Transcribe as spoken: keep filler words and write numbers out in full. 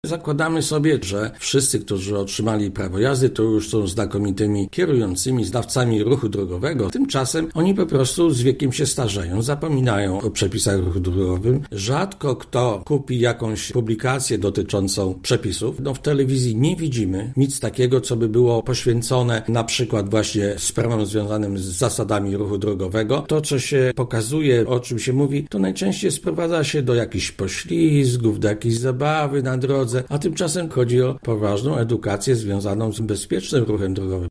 Zakładamy sobie, że wszyscy, którzy otrzymali prawo jazdy, to już są znakomitymi kierującymi, znawcami ruchu drogowego. Tymczasem oni po prostu z wiekiem się starzeją, zapominają o przepisach ruchu drogowym. Rzadko kto kupi jakąś publikację dotyczącą przepisów. No w telewizji nie widzimy nic takiego, co by było poświęcone na przykład właśnie sprawom związanym z zasadami ruchu drogowego. To, co się pokazuje, o czym się mówi, to najczęściej sprowadza się do jakichś poślizgów, do jakiejś zabawy na drodze, a tymczasem chodzi o poważną edukację związaną z bezpiecznym ruchem drogowym.